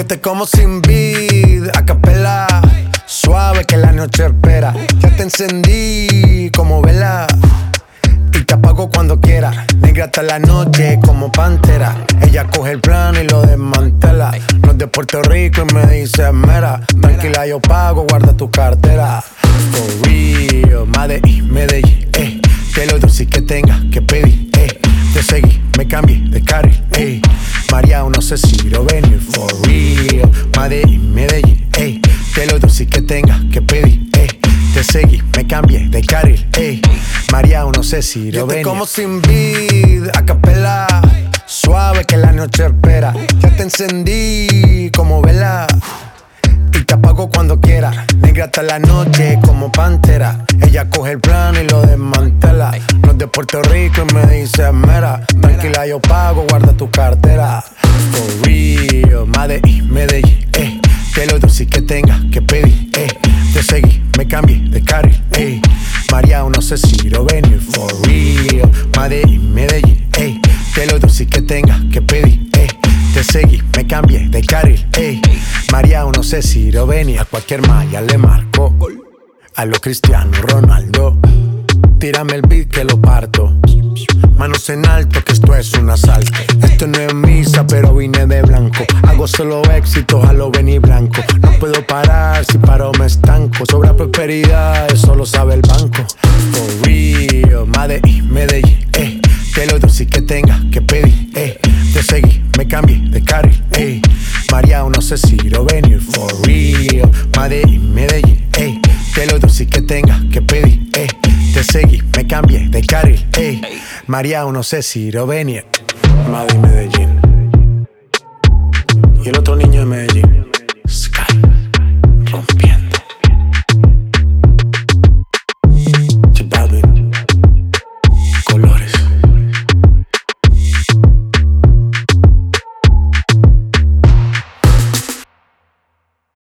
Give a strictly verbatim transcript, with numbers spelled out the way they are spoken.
Yo te como sin vid, a capela, suave que la noche espera. Ya te encendí como vela y te apago cuando quiera. Negra hasta la noche como pantera. Ella coge el plano y lo desmantela. No es de Puerto Rico y me dice mera. Tranquila, yo pago, guarda tu cartera. For real, Medellín, Medellín, eh. Que lo dulce que tenga que pedir, eh. Te seguí, me cambié de carril, eh. María, no sé si lo venir. For real, Medellín, Medellín, eh. Que lo dulce que tenga que pedir, eh. Te seguí, me cambié de carril, ey. María, no sé si lo ven. Yo te como sin vid, a capela, suave que la noche espera. Ya te encendí como vela y te apago cuando quiera. Negra hasta la noche como pantera. Ella coge el plano y lo desmantela. No es de Puerto Rico y me dice mera. Tranquila, yo pago, guarda tu cartera. For real, Medellín, Medellín, eh. Que lo dulce que tenga que pedir, eh. Te seguí, me cambié de carril, ey. María, no sé si lo venir. For real, Medellín, Medellín, ey. Que lo dulce que tenga que pedir, ey. Te seguí, me cambié de carril, ey. María, no sé si lo venir. A cualquier malla le marco. A lo Cristiano Ronaldo. Tírame el beat que lo parto. Manos en alto, que esto es un asalto. Esto no es misa, pero vine de blanco. Hago solo éxitos a lo venir blanco. No puedo parar, si paro me estanco. Sobra prosperidad, eso lo sabe el banco. For real, Medellín, Medellín, eh. Que lo dulce que tenga que pedir, eh. Te seguí, me cambié de carril, eh. María, no sé si lo venir. For real, Medellín, Medellín, eh. Que lo dulce que tenga que pedir, eh. Te seguí, me cambié de carril, ey. María, no sé si lo venir. Madrid, Medellín. Y el otro niño de Medellín.